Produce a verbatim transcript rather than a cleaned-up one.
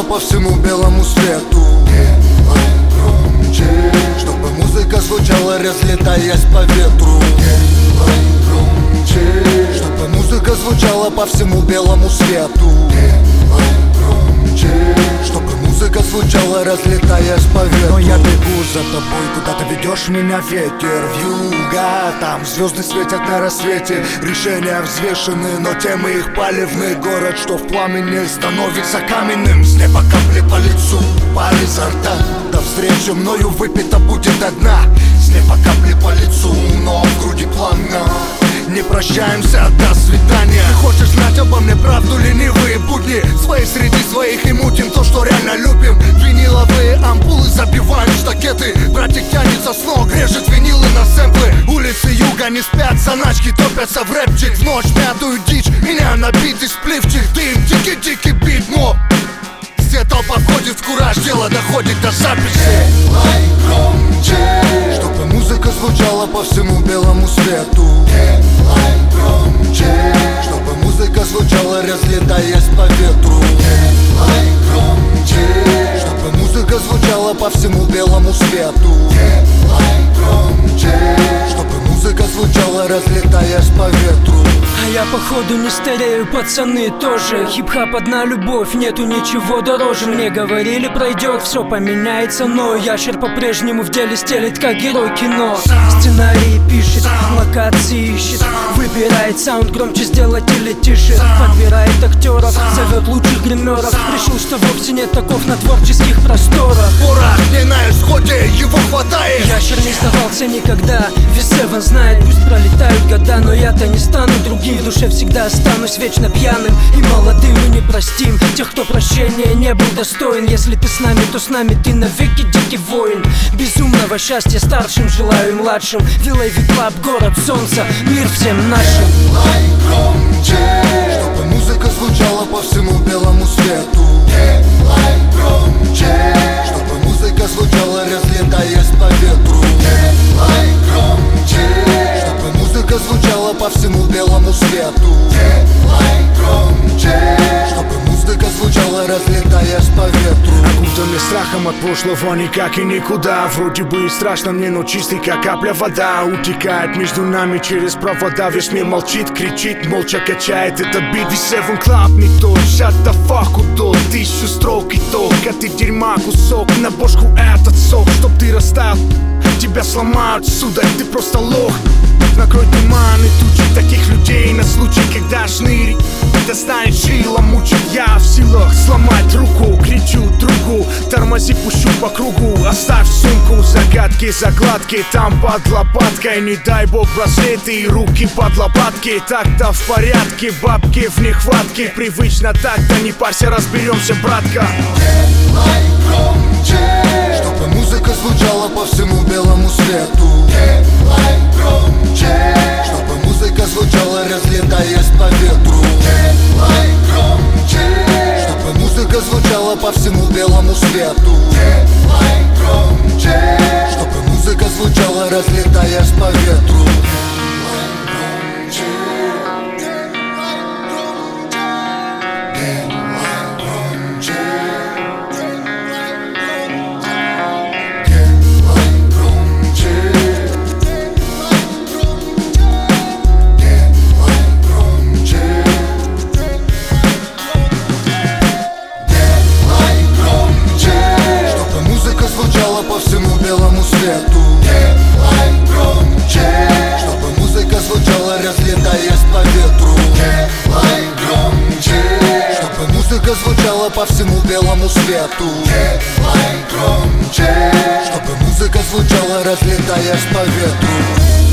по всему белому свету. Делай громче, чтобы музыка звучала, разлетаясь по ветру. Делай громче, чтобы музыка звучала по всему белому свету. Делай громче, чтобы музыка звучала, разлетаясь по ветру. Но я бегу за тобой, куда ты ведешь меня, ветер. Вьюга, там звезды светят на рассвете. Решения взвешены, но темы их палевны. Город, что в пламени, становится каменным. С неба капли по лицу, пар изо рта. До встречи мною выпита будет одна. С неба капли по лицу, но в груди пламя. Не прощаемся, до свидания. Ты хочешь знать обо мне правду, ленивые будни? Свои среди своих и мутим то, что реально любим. Виниловые ампулы забиваем штакеты. Братик тянется с ног, режет винилы на сэмплы. Улицы юга не спят, заначки топятся в рэпчик. В ночь пятую дичь, меня набитый спливчик. Дым, дикий-дикий бит, но все толпа входит в кураж, дело доходит до записи. Делай громче, чтобы музыка звучала по всему белому свету. Делай громче, чтобы музыка звучала, разлетаясь по ветру. Делай громче, чтобы музыка звучала по всему белому свету. Делай громче, чтобы музыка звучала, разлетаясь по ветру. А я походу не старею, пацаны тоже. Хип-хап одна любовь, нету ничего дороже. Мне говорили, пройдет, все поменяется, но ящер по-прежнему в деле стелит, как герой кино. Сценарии пишет, локации ищет, выбирает саунд громче сделать или тише. Подбирает актеров, зовет лучших гримеров. Решил, что вовсе нет таков на творческих просторах. Ура, не на исходе, его хватает. Ящер не сдавался никогда, весь Севен знает. Пусть пролетают года, но я-то не стану другим. В душе всегда останусь вечно пьяным и молодым. Мы не простим тех, кто прощения не был достоин. Если ты с нами, то с нами ты навеки дикий воин. Безумного счастья старшим желаю младшим. Виллей Клаб, город солнца, мир всем нашим. Делай громче, чтобы музыка звучала по всему белому свету. Делай громче, чтобы музыка звучала, разлетаясь по ветру. Делай громче, чтобы музыка звучала по всему белому свету. Делай громче, чтобы музыка звучала, разлетаясь по ветру. Окутанный страхом от прошлого никак и никуда. Вроде бы и страшно мне, но чистый, как капля вода. Утекает между нами через провода. Весь мир молчит, кричит, молча качает этот бит. Весь Севен Клаб не тот, shut the fuck удот. Тысячу строк и только ты дерьма кусок. На бошку этот сок, чтоб ты растаял. Тебя сломают, сударь, ты просто лох. Накрой туман и тучи таких людей на случай, когда шныри достанет шило, мучит. Я в силах сломать руку, кричу другу, тормози, пущу по кругу. Оставь сумку, загадки, закладки там под лопаткой. Не дай бог браслеты и руки под лопатки. Так-то в порядке, бабки в нехватке. Привычно так-то, не парься, разберемся, братка. Делай громче, чтобы музыка звучала по всему белому свету. Делай громче, чтобы музыка звучала, разлетаясь по ветру. Делай громче, чтобы музыка звучала по всему белому свету. Делай громче, чтобы музыка звучала, разлетаясь по ветру. Делай громче, делай громче, делай громче, делай громче, делай громче, чтобы музыка звучала по всему белому свету. Делай громче, чтобы музыка звучала, разлетаясь по ветру. Делай громче, чтобы музыка звучала по всему белому свету. Делай громче, чтобы музыка звучала, разлетаясь по ветру.